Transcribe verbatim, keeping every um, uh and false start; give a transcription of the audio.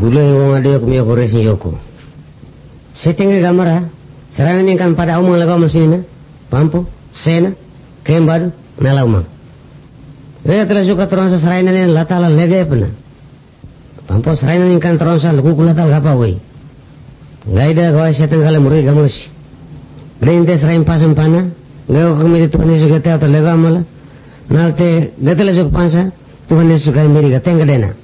Gulay wong adeo kumio kores yoko. Setinga gamara, sarana kan pada umang laga masina, pampo, sena, kembadu, nala umang. Rega telah suka teronsa sarana ni latala lega pena. Pampo sarana ni kan teronsa luku kulatal gapa wei. Gaida gawa setan kala muri gamusi. Rente sarain pasam pana, gawa kami tu kan suka teatro lega mala. Nalte gatela suka pansa, tu kan suka meri gatenga dena.